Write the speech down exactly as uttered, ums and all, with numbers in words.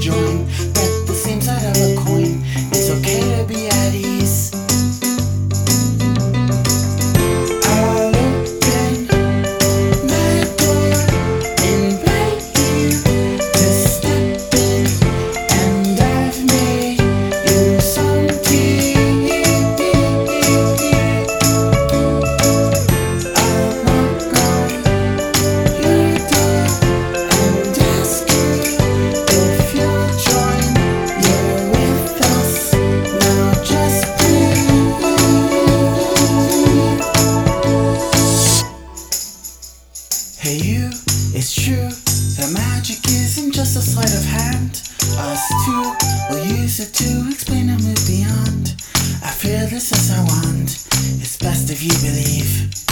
join. Bet the same side of a coin. It's okay to be at ease. I'll open my door, invite you to step in, and I've made you some tea. I'll knock on your door and ask you if you'll join. You're with us now, just breathe. Hey you, it's true, that magic isn't just a sleight of hand. Us two will use it to explain and move beyond. I feel this as I want, it's best if you believe.